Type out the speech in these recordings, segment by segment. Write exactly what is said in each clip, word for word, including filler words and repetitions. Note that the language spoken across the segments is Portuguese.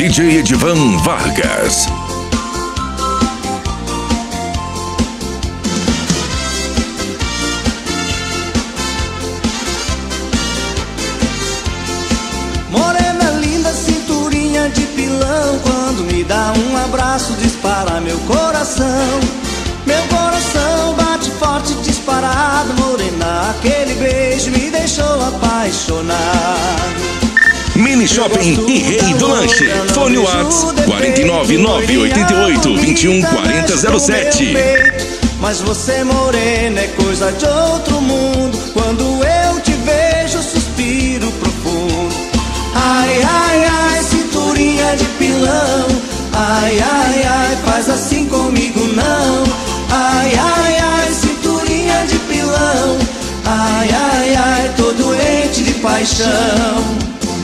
D J Edivan Vargas. Morena linda, cinturinha de pilão, quando me dá um abraço dispara meu coração. Meu coração bate forte, disparado, morena, aquele beijo me deixou apaixonado. Mini Shopping e Rei do Lanche. Fone WhatsApp quatro nove nove oito oito, dois um quatro zero zero sete. Mas você, morena, é coisa de outro mundo. Quando eu te vejo, suspiro profundo. Ai, ai, ai, cinturinha de pilão. Ai, ai, ai, faz assim comigo não. Ai, ai, ai, cinturinha de pilão. Ai, ai, ai, tô doente de paixão.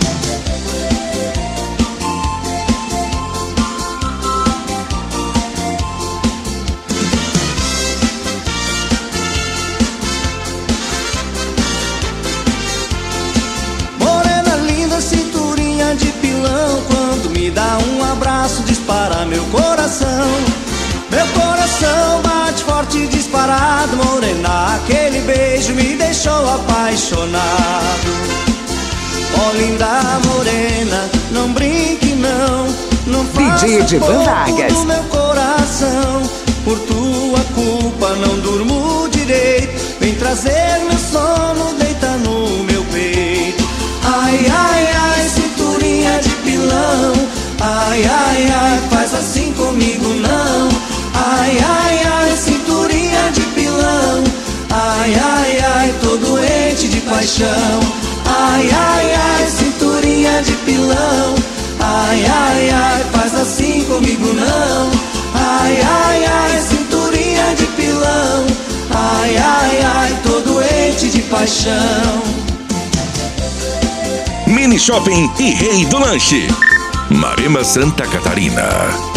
De pilão, quando me dá um abraço dispara meu coração. Meu coração bate forte, disparado, morena, aquele beijo me deixou apaixonado. Oh linda morena, não brinque não, não faça D J Edivan Vargas. no meu coração. Por tua culpa não durmo direito, vem trazer meu sono, deita no meu peito. Ai, ai, ai, cinturinha de pilão. Ai, ai, ai, faz assim comigo não. Ai, ai, ai, cinturinha de pilão. Ai, ai, ai, tô doente de paixão. Ai, ai, ai, cinturinha de pilão. Ai, ai, ai, faz assim comigo não. Ai, ai, ai, cinturinha de pilão. Ai, ai, ai, tô doente de paixão. Mini Shopping e Rei do Lanche. Marema, Santa Catarina.